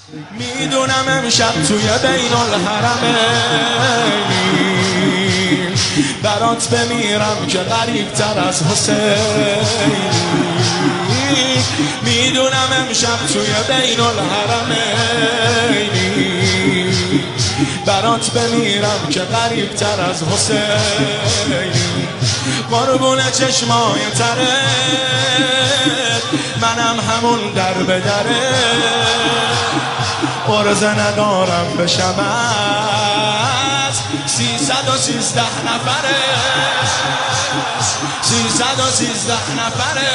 میدونم امشب توی بین الحرمین برات بمیرم که قریب تر از حسین. میدونم امشب توی بین الحرمین برات بمیرم که قریب تر از حسین. قربون چشمای تره منم همون در به دره، عرضه ندارم بشم از 313 نفره، 313 نفره.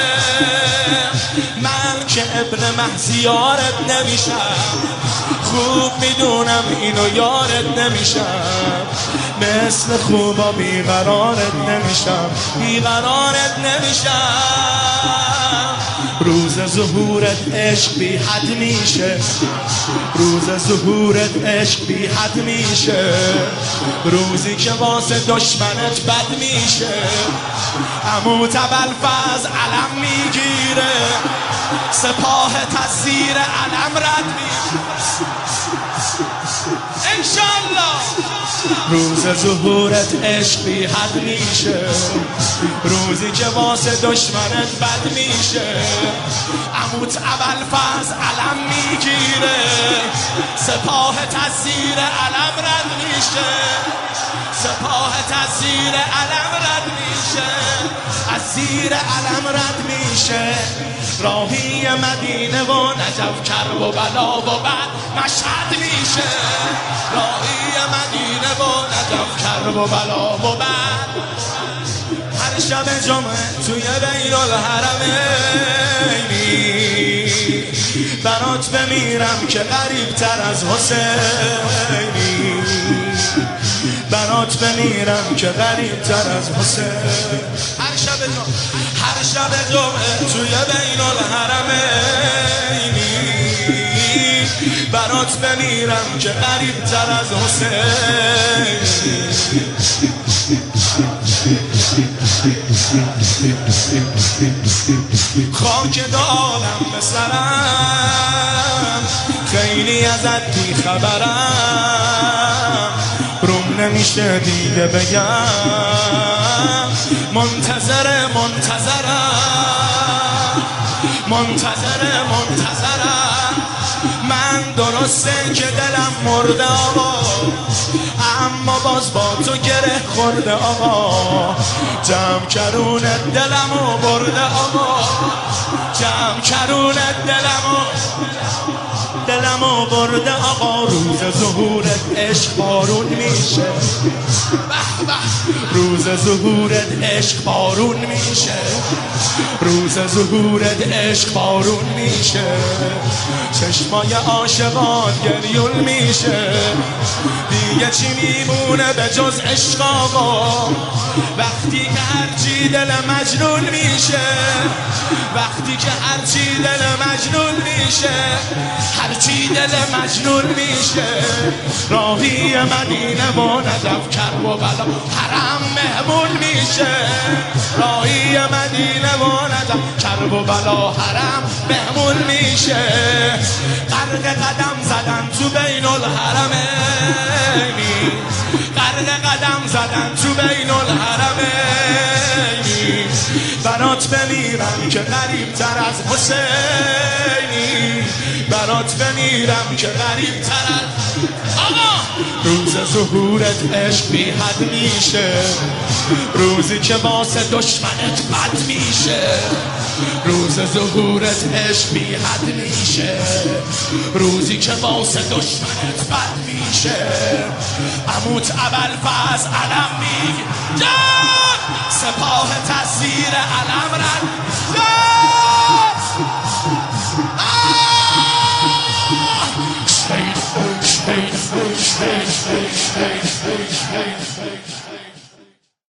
من که ابن مهزیارت نمیشم، خوب میدونم اینو یارت نمیشم، مثل خوبا بیقرارت نمیشم، بیقرارت نمیشم. روز ظهورت عشق بی حد میشه، روز ظهورت عشق بی حد میشه، روزی که واسه دشمنت بد میشه. عمو ابوالفضل علم میگیره، سپاهت از زیر علم رد میشه انشالله. روز ظهورت عشق بی حد میشه، روزی که واسه دشمنت بد میشه. عموت ابوالفضل علم میگیره، سپاهت از زیر علم رد میشه، سپاهت از زیر علم رد میشه، از زیر علم رد میشه. راهی مدینه و نجف کرب و بلا و بعد مشهد میشه، راهی مدینه و نجف کرب و بلا و بعد. هر شب جمعه توی بین الحرمینی برات بمیرم که قریب تر از حسینی، برات بمیرم که قریب تر از حسین. هر شب جمعه توی بین الحرمینی برات بمیرم که قریب تر از حسین. خاک دو عالم به سرم، خیلی ازت بی خبرم، روم نمیشه دیگه بگم منتظرم، من درسته که دلم مرده آقا، اما باز با تو گره خورده آقا. جمع کرونت دلمو برده آقا، جمع کرونت دلمو برده آقا. روز ظهورت عشق بارون میشه، روز ظهورت عشق بارون میشه، روز ظهورت عشق بارون میشه. چشمای عاشقان گریون میشه، دیگه چی میمونه به جز عشق آقا؟ وقتی که هرچی دل مجنون میشه، وقتی که هرچی دل مجنون میشه، هرچی دل مجنون میشه. راهی مدینه و نجف کرب و بلا حرم مهمون میشه، راهی مدینه و نجف کرب و بلا حرم مهمون میشه. غرق قدم زدن تو بین الحرمینی، غرق قدم زدن تو بین الحرمینی برات بمیرم که قریب تر از حسینی، برات بمیرم که قریب تر از آقا. روز ظهورت عشق بی حد میشه، روزی که واسه دشمنت بد میشه، روز ظهورت عشق بی حد میشه، روزی که واسه دشمنت بد میشه. عموت ابوالفضل علم میگه سپاهت از زیر علم رد